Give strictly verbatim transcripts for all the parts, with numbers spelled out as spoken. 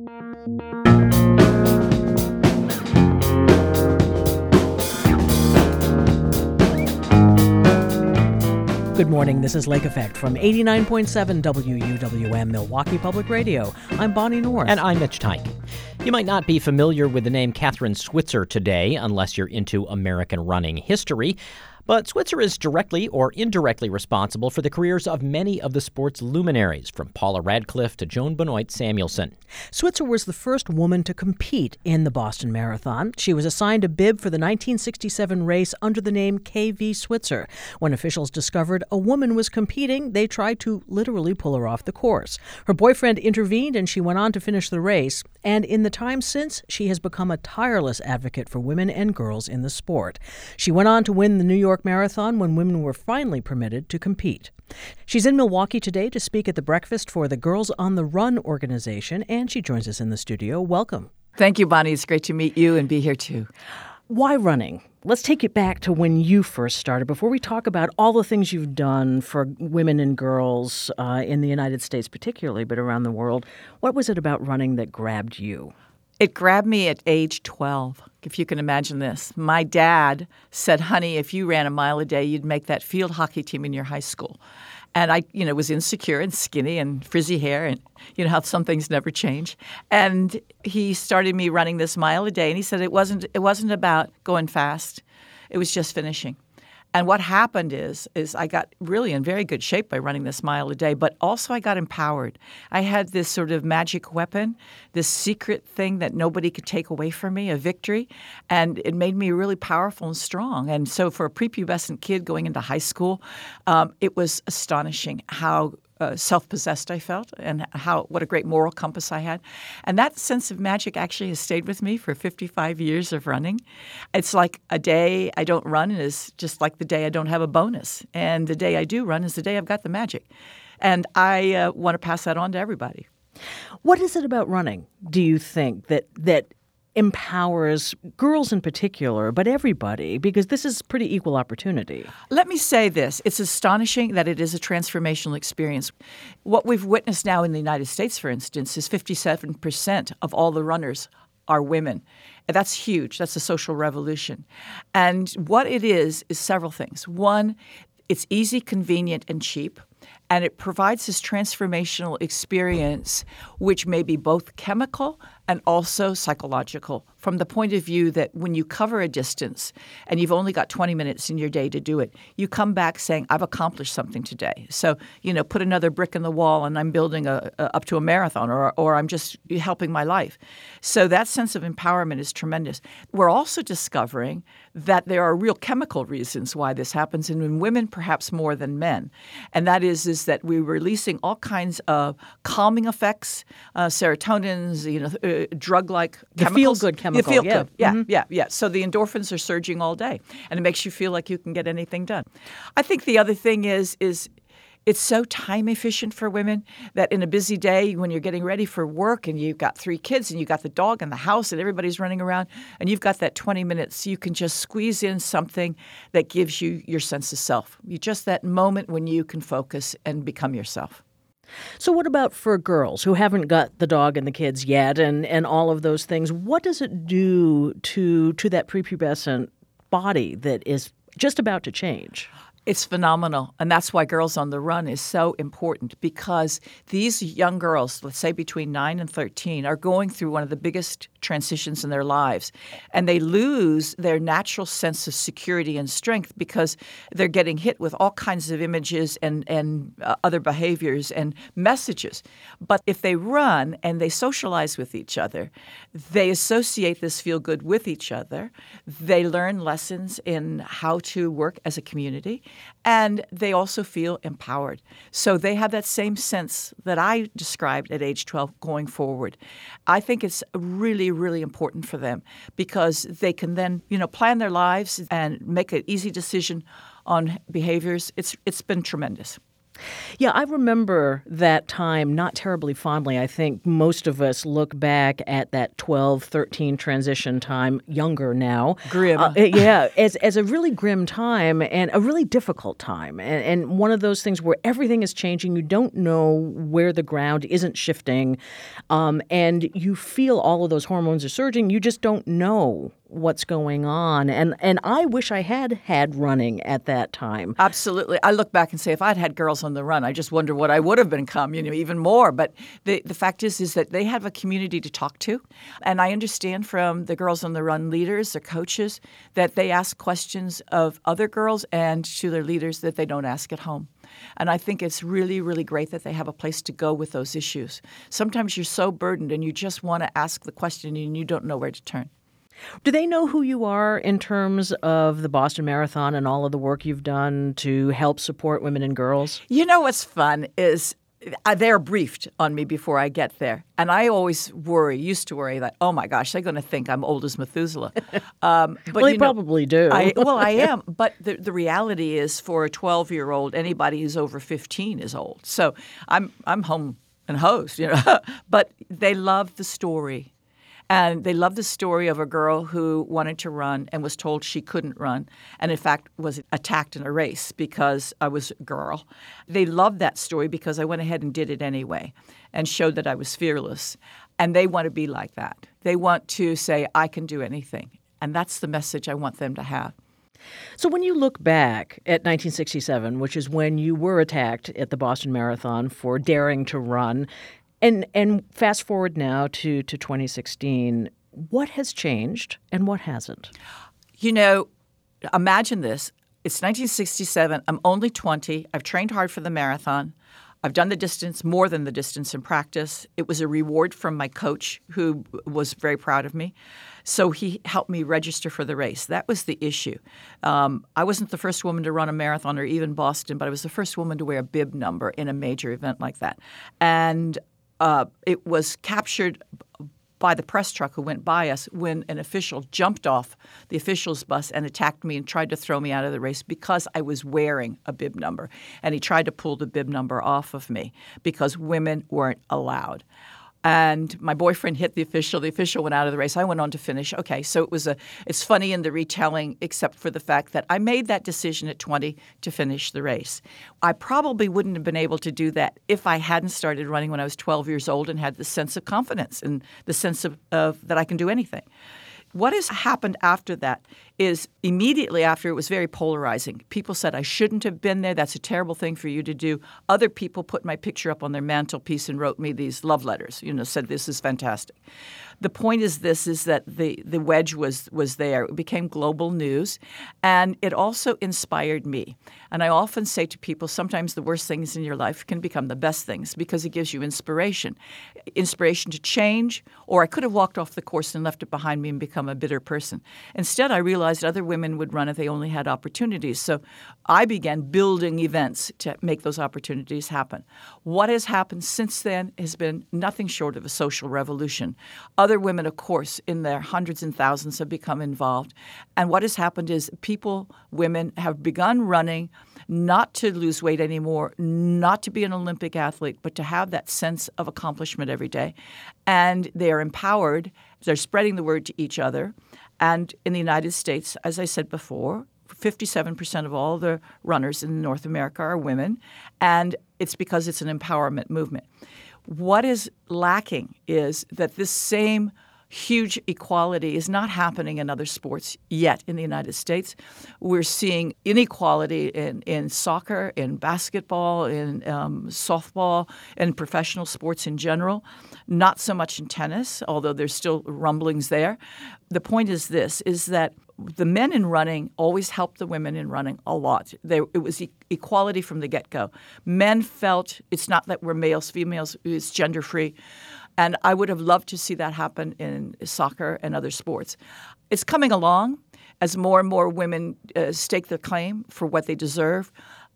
Good morning, this is Lake Effect from eighty-nine point seven W U W M Milwaukee Public Radio. I'm Bonnie North. And I'm Mitch Tyke. You might not be familiar with the name Kathrine Switzer today unless you're into American running history. But Switzer is directly or indirectly responsible for the careers of many of the sport's luminaries, from Paula Radcliffe to Joan Benoit Samuelson. Switzer was the first woman to compete in the Boston Marathon. She was assigned a bib for the nineteen sixty-seven race under the name K V Switzer. When officials discovered a woman was competing, they tried to literally pull her off the course. Her boyfriend intervened and she went on to finish the race. And in the time since, she has become a tireless advocate for women and girls in the sport. She went on to win the New York Marathon when women were finally permitted to compete. She's in Milwaukee today to speak at the breakfast for the Girls on the Run organization, and she joins us in the studio. Welcome. Thank you, Bonnie. It's great to meet you and be here, too. Why running? Let's take it back to when you first started. Before we talk about all the things you've done for women and girls uh, in the United States particularly, but around the world, what was it about running that grabbed you? It grabbed me at age twelve, if you can imagine this. My dad said, honey, if you ran a mile a day, you'd make that field hockey team in your high school. And I, you know, was insecure and skinny and frizzy hair, and you know how some things never change. And he started me running this mile a day, and he said it wasn't it wasn't about going fast. It was just finishing. And what happened is, is I got really in very good shape by running this mile a day, but also I got empowered. I had this sort of magic weapon, this secret thing that nobody could take away from me, a victory, and it made me really powerful and strong. And so for a prepubescent kid going into high school, um, it was astonishing how Uh, self-possessed I felt and how what a great moral compass I had. And that sense of magic actually has stayed with me for fifty-five years of running. It's like a day I don't run is just like the day I don't have a bonus. And the day I do run is the day I've got the magic. And I uh, want to pass that on to everybody. What is it about running, do you think, that that empowers girls in particular, but everybody, because this is pretty equal opportunity? Let me say this. It's astonishing that it is a transformational experience. What we've witnessed now in the United States, for instance, is fifty-seven percent of all the runners are women. That's huge. That's a social revolution. And what it is is several things. One, it's easy, convenient, and cheap. And it provides this transformational experience, which may be both chemical and also psychological, from the point of view that when you cover a distance and you've only got twenty minutes in your day to do it, you come back saying, I've accomplished something today. So, you know, put another brick in the wall and I'm building a, a, up to a marathon, or, or I'm just helping my life. So that sense of empowerment is tremendous. We're also discovering that there are real chemical reasons why this happens, and in women perhaps more than men. And that is, is that we're releasing all kinds of calming effects, uh, serotonins, you know, uh, drug-like the chemicals. feel-good chemical. The feel-good, yeah. yeah, Mm-hmm. yeah, yeah. So the endorphins are surging all day, and it makes you feel like you can get anything done. I think the other thing is is it's so time efficient for women that in a busy day when you're getting ready for work and you've got three kids and you've got the dog in the house and everybody's running around and you've got that twenty minutes, you can just squeeze in something that gives you your sense of self. You just that moment when you can focus and become yourself. So what about for girls who haven't got the dog and the kids yet and, and all of those things? What does it do to to that prepubescent body that is just about to change? It's phenomenal, and that's why Girls on the Run is so important, because these young girls, let's say between nine and thirteen, are going through one of the biggest transitions in their lives, and they lose their natural sense of security and strength because they're getting hit with all kinds of images and, and uh, other behaviors and messages. But if they run and they socialize with each other, they associate this feel-good with each other, they learn lessons in how to work as a community, and they also feel empowered. So they have that same sense that I described at age twelve going forward. I think it's really, really important for them because they can then, you know, plan their lives and make an easy decision on behaviors. It's it's been tremendous. Yeah, I remember that time not terribly fondly. I think most of us look back at that twelve, thirteen transition time, younger now. Grim. Uh, yeah, as as a really grim time and a really difficult time. And, and one of those things where everything is changing. You don't know where the ground isn't shifting. Um, and you feel all of those hormones are surging. You just don't know what's going on. And and I wish I had had running at that time. Absolutely. I look back and say, if I'd had girls on the run, I just wonder what I would have become, you know, even more. But the, the fact is, is that they have a community to talk to. And I understand from the Girls on the Run leaders, their coaches, that they ask questions of other girls and to their leaders that they don't ask at home. And I think it's really, really great that they have a place to go with those issues. Sometimes you're so burdened and you just want to ask the question and you don't know where to turn. Do they know who you are in terms of the Boston Marathon and all of the work you've done to help support women and girls? You know what's fun is they're briefed on me before I get there. And I always worry, used to worry that, oh, my gosh, they're going to think I'm old as Methuselah. Um, but well, they you know, probably do. I, well, I am. But the, the reality is for a twelve-year-old, anybody who's over fifteen is old. So I'm I'm home and hosed, you know. But they love the story. And they love the story of a girl who wanted to run and was told she couldn't run and, in fact, was attacked in a race because I was a girl. They love that story because I went ahead and did it anyway and showed that I was fearless. And they want to be like that. They want to say, I can do anything. And that's the message I want them to have. So when you look back at nineteen sixty-seven, which is when you were attacked at the Boston Marathon for daring to run, And and fast forward now to, to twenty sixteen, what has changed and what hasn't? You know, imagine this. It's nineteen sixty-seven. I'm only twenty. I've trained hard for the marathon. I've done the distance, more than the distance in practice. It was a reward from my coach, who was very proud of me. So he helped me register for the race. That was the issue. Um, I wasn't the first woman to run a marathon or even Boston, but I was the first woman to wear a bib number in a major event like that. And Uh, it was captured by the press truck who went by us when an official jumped off the official's bus and attacked me and tried to throw me out of the race because I was wearing a bib number. And he tried to pull the bib number off of me because women weren't allowed. And my boyfriend hit the official. The official went out of the race. I went on to finish. Okay, so it was a. It's funny in the retelling, except for the fact that I made that decision at twenty to finish the race. I probably wouldn't have been able to do that if I hadn't started running when I was twelve years old and had the sense of confidence and the sense of, of that I can do anything. What has happened after that is immediately after, it was very polarizing. People said I shouldn't have been there. That's a terrible thing for you to do. Other people put my picture up on their mantelpiece and wrote me these love letters, you know, said this is fantastic. The point is this, is that the, the wedge was, was there. It became global news, and it also inspired me. And I often say to people, sometimes the worst things in your life can become the best things because it gives you inspiration. Inspiration to change, or I could have walked off the course and left it behind me and become a bitter person. Instead, I realized other women would run if they only had opportunities. So I began building events to make those opportunities happen. What has happened since then has been nothing short of a social revolution. Other women, of course, in their hundreds and thousands have become involved. And what has happened is people, women, have begun running not to lose weight anymore, not to be an Olympic athlete, but to have that sense of accomplishment every day. And they are empowered. They're spreading the word to each other. And in the United States, as I said before, fifty-seven percent of all the runners in North America are women. And it's because it's an empowerment movement. What is lacking is that this same huge equality is not happening in other sports yet in the United States. We're seeing inequality in, in soccer, in basketball, in um, softball, and professional sports in general. Not so much in tennis, although there's still rumblings there. The point is this, is that the men in running always helped the women in running a lot. They, it was e- equality from the get-go. Men felt it's not that we're males, females, it's gender-free. And I would have loved to see that happen in soccer and other sports. It's coming along as more and more women uh, stake their claim for what they deserve.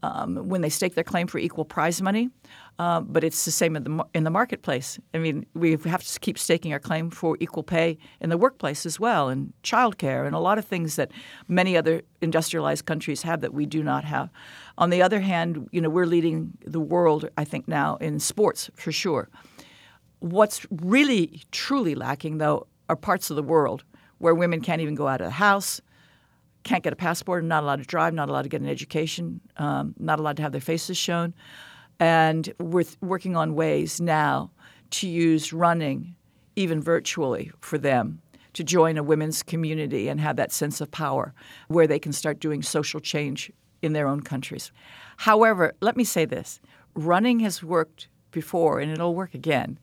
um, when they stake their claim for equal prize money. Uh, but it's the same in the in the marketplace. I mean, we have to keep staking our claim for equal pay in the workplace as well, and childcare, and a lot of things that many other industrialized countries have that we do not have. On the other hand, you know, we're leading the world, I think, now in sports for sure. What's really truly lacking, though, are parts of the world where women can't even go out of the house, can't get a passport, not allowed to drive, not allowed to get an education, um, not allowed to have their faces shown. And we're th- working on ways now to use running, even virtually, for them to join a women's community and have that sense of power where they can start doing social change in their own countries. However, let me say this. Running has worked before, and it'll work again.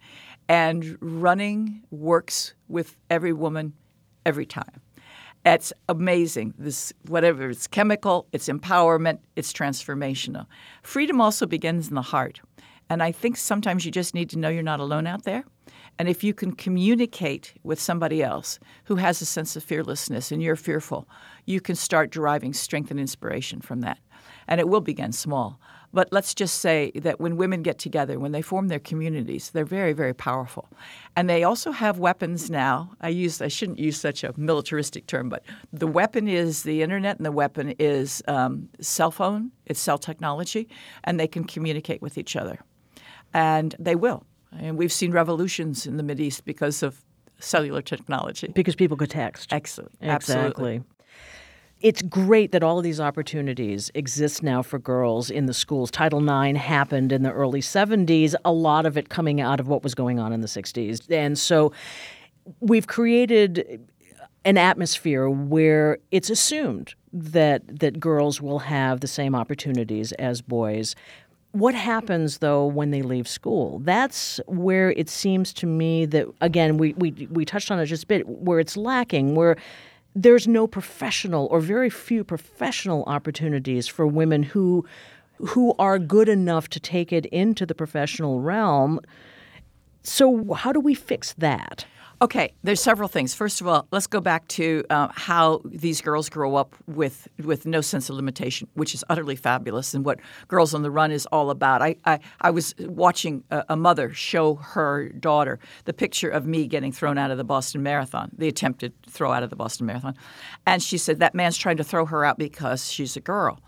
And running works with every woman every time. It's amazing. This, whatever it's chemical, it's empowerment, it's transformational. Freedom also begins in the heart. And I think sometimes you just need to know you're not alone out there. And if you can communicate with somebody else who has a sense of fearlessness and you're fearful, you can start deriving strength and inspiration from that. And it will begin small. But let's just say that when women get together, when they form their communities, they're very, very powerful. And they also have weapons now. I use I shouldn't use such a militaristic term, but the weapon is the internet and the weapon is um, cell phone, it's cell technology, and they can communicate with each other. And they will. And we've seen revolutions in the Mideast because of cellular technology. Because people could text. Excellent. Exactly. Absolutely. It's great that all of these opportunities exist now for girls in the schools. Title nine happened in the early seventies, a lot of it coming out of what was going on in the sixties. And so we've created an atmosphere where it's assumed that that girls will have the same opportunities as boys. What happens, though, when they leave school? That's where it seems to me that, again, we, we, we touched on it just a bit, where it's lacking, where there's no professional or very few professional opportunities for women who who are good enough to take it into the professional realm. So how do we fix that? Okay, there's several things. First of all, let's go back to uh, how these girls grow up with with no sense of limitation, which is utterly fabulous and what Girls on the Run is all about. I I, I was watching a, a mother show her daughter the picture of me getting thrown out of the Boston Marathon, the attempted throw out of the Boston Marathon. And she said, that man's trying to throw her out because she's a girl.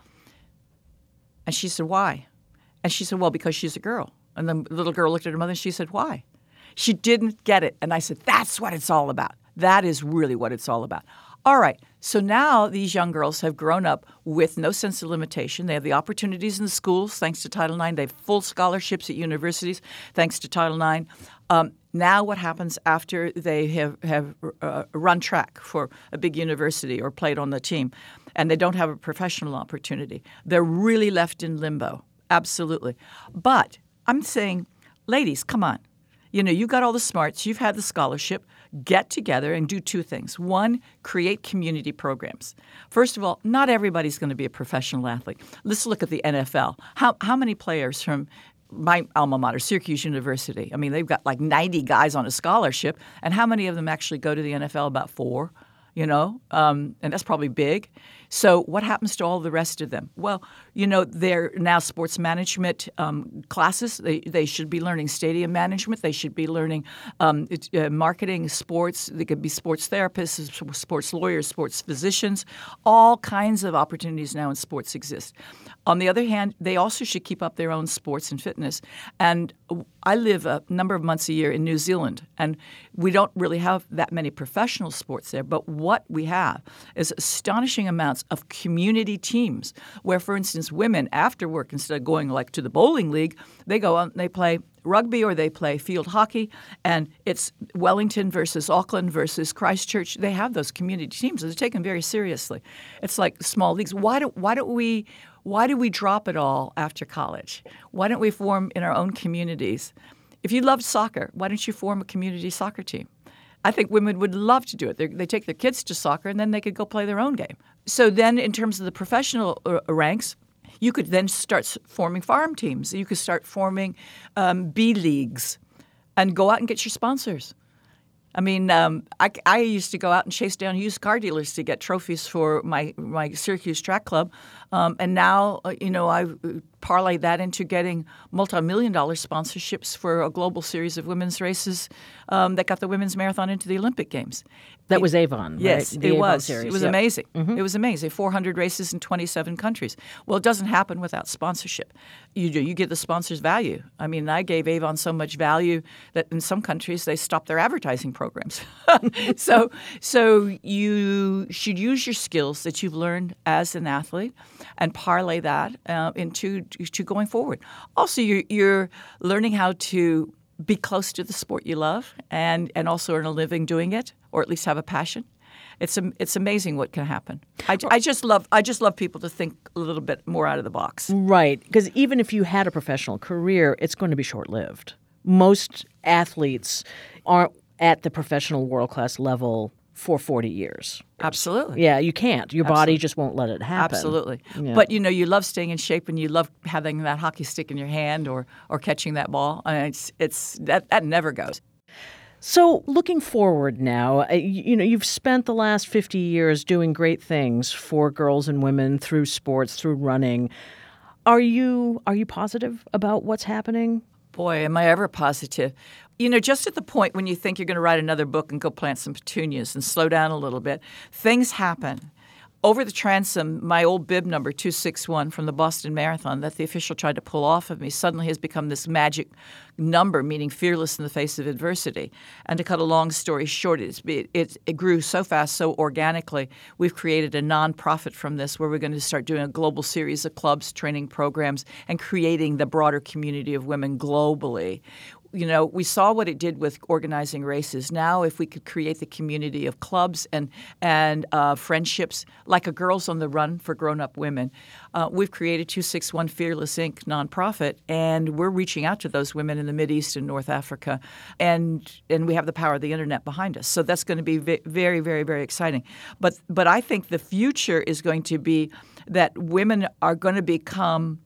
And she said, why? And she said, well, because she's a girl. And the little girl looked at her mother and she said, why? She didn't get it. And I said, that's what it's all about. That is really what it's all about. All right. So now these young girls have grown up with no sense of limitation. They have the opportunities in the schools, thanks to Title nine. They have full scholarships at universities, thanks to Title nine. Um, now what happens after they have, have uh, run track for a big university or played on the team and they don't have a professional opportunity? They're really left in limbo. Absolutely. But I'm saying, ladies, come on. You know, you got all the smarts, you've had the scholarship, get together and do two things. One, create community programs. First of all, not everybody's going to be a professional athlete. Let's look at the N F L. How how many players from my alma mater, Syracuse University, I mean, they've got like ninety guys on a scholarship, and how many of them actually go to the N F L? About four, you know, um, and that's probably big. So what happens to all the rest of them? Well, you know, they're now sports management um, classes. They they should be learning stadium management. They should be learning um, uh, marketing, sports. They could be sports therapists, sports lawyers, sports physicians. All kinds of opportunities now in sports exist. On the other hand, they also should keep up their own sports and fitness. And I live a number of months a year in New Zealand, and we don't really have that many professional sports there. But what we have is astonishing amounts of community teams where, for instance, women after work, instead of going like to the bowling league, they go out and they play rugby or they play field hockey, and it's Wellington versus Auckland versus Christchurch. They have those community teams. They're taken very seriously. It's like small leagues. Why don't why don't we why do we drop it all after college? Why don't we form in our own communities? If you love soccer, why don't you form a community soccer team? I think women would love to do it. They're, they take their kids to soccer, and then they could go play their own game. So then in terms of the professional uh, ranks, you could then start forming farm teams. You could start forming um, bee leagues and go out and get your sponsors. I mean, um, I, I used to go out and chase down used car dealers to get trophies for my, my Syracuse track club. Um, and now, uh, you know, I've parlayed that into getting multi-million dollar sponsorships for a global series of women's races um, that got the women's marathon into the Olympic Games. That it, was Avon, right? Yes, the it Avon was. Series. It was yep. amazing. Mm-hmm. It was amazing. four hundred races in twenty-seven countries. Well, it doesn't happen without sponsorship. You do. You give the sponsors value. I mean, I gave Avon so much value that in some countries they stopped their advertising programs. so, so you should use your skills that you've learned as an athlete and parlay that uh, into to going forward. Also, you're, you're learning how to be close to the sport you love and, and also earn a living doing it, or at least have a passion. It's it's amazing what can happen. I, I just love I just love people to think a little bit more out of the box. Right, because even if you had a professional career, it's going to be short-lived. Most athletes aren't at the professional world-class level for forty years. Absolutely. Yeah, you can't. Your Absolutely. body just won't let it happen. Absolutely. Yeah. But, you know, you love staying in shape and you love having that hockey stick in your hand or or catching that ball. I mean, it's it's that, that never goes. So looking forward now, uh, you, you know, you've spent the last fifty years doing great things for girls and women through sports, through running. Are you are you positive about what's happening? Boy, am I ever positive. You know, just at the point when you think you're going to write another book and go plant some petunias and slow down a little bit, things happen. Over the transom, my old bib number, two six one, from the Boston Marathon that the official tried to pull off of me suddenly has become this magic number, meaning fearless in the face of adversity. And to cut a long story short, it's, it, it, it grew so fast, so organically. We've created a nonprofit from this where we're going to start doing a global series of clubs, training programs, and creating the broader community of women globally. You know, we saw what it did with organizing races. Now, if we could create the community of clubs and and uh, friendships, like a Girls on the Run for grown-up women, uh, we've created two six one Fearless Incorporated nonprofit, and we're reaching out to those women in the Mideast and North Africa, and and we have the power of the internet behind us. So that's going to be v- very, very, very exciting. But but I think the future is going to be that women are going to become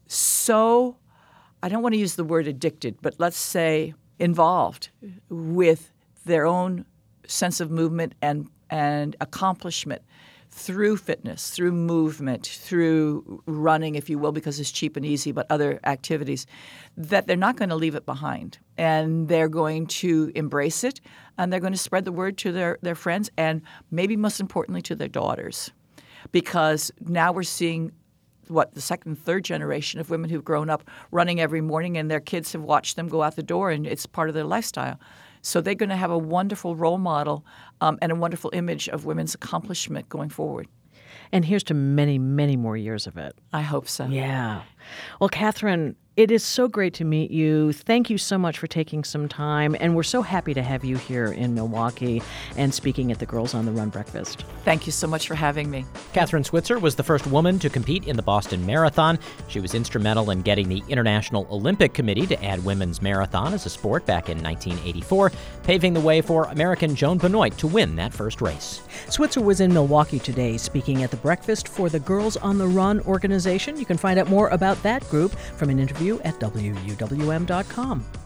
so, I don't want to use the word addicted, but let's say involved with their own sense of movement and, and accomplishment through fitness, through movement, through running, if you will, because it's cheap and easy, but other activities, that they're not going to leave it behind. And they're going to embrace it, and they're going to spread the word to their, their friends and maybe most importantly to their daughters. Because now we're seeing what, the second, third generation of women who've grown up running every morning, and their kids have watched them go out the door, and it's part of their lifestyle. So they're going to have a wonderful role model um, and a wonderful image of women's accomplishment going forward. And here's to many, many more years of it. I hope so. Yeah. Well, Catherine, it is so great to meet you. Thank you so much for taking some time. And we're so happy to have you here in Milwaukee and speaking at the Girls on the Run breakfast. Thank you so much for having me. Kathrine Switzer was the first woman to compete in the Boston Marathon. She was instrumental in getting the International Olympic Committee to add women's marathon as a sport back in nineteen eighty-four, paving the way for American Joan Benoit to win that first race. Switzer was in Milwaukee today speaking at the breakfast for the Girls on the Run organization. You can find out more about that group from an interview at W U W M dot com.